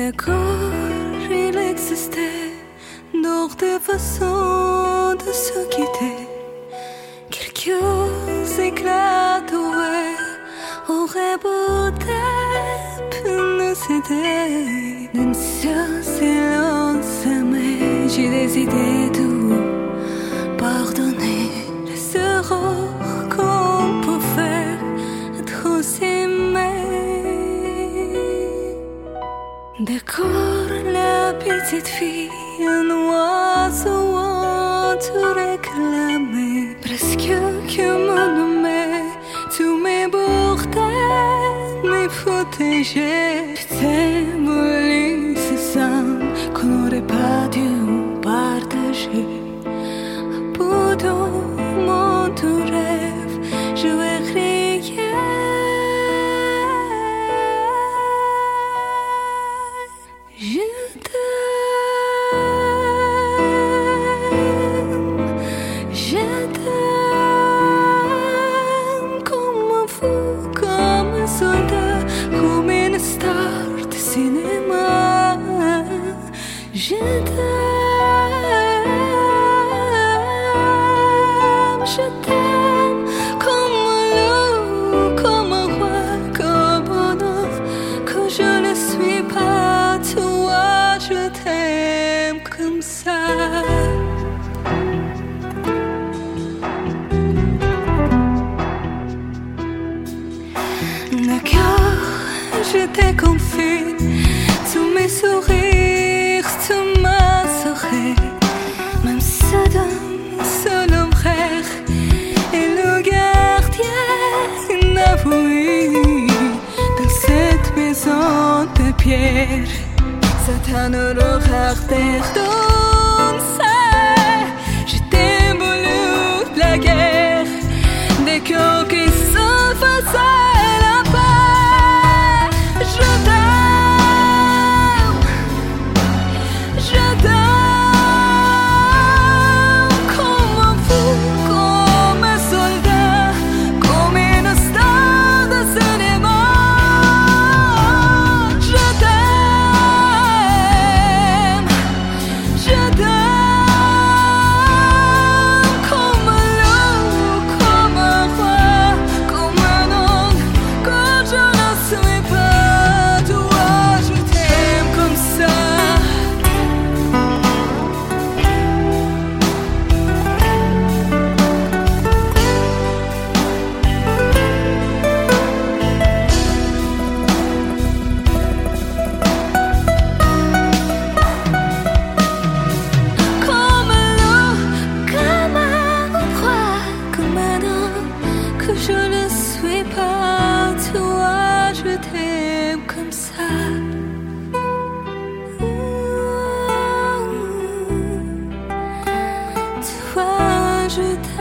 D'accord, il existait d'autres façons de se quitter. Quelques éclats auraient peut-être pu nous aider. Dans ce silence, mais j'ai décidé de pardonner les erreurs qu'on peut faire, trop s'aimer. D'accord, la petite fille, un oiseau en te réclamait, presque que me nommait, tous mes bordels, mes protégés. Putain, voulu, c'est ça qu'on n'aurait pas dû partager. À bout de mon rêve, je vais crier. Je t'aime comme un fou, comme un soldat, comme une star de cinéma. Je t'aime comme un loup, comme un roi, comme un homme, que je ne suis pas toi, je t'aime comme ça. D'accord, je t'ai confié tous mes sourires, tous ma soirée, même Sodome, son frère et le gardien avoué dans cette maison de pierre. Satan aura dans ça. Je t'ai voulu la guerre, des cœurs qui se faisaient la paix. Je t'aime comme un fou, comme un soldat, comme une star de cinéma. Je t'aime comme un loup, comme un roi, comme un homme, que je ne suis pas toi, je t'aime comme ça. Comme un loup, comme un roi, comme un homme, que je ne suis pas toi, je t'aime comme ça. Toi, je t'aime.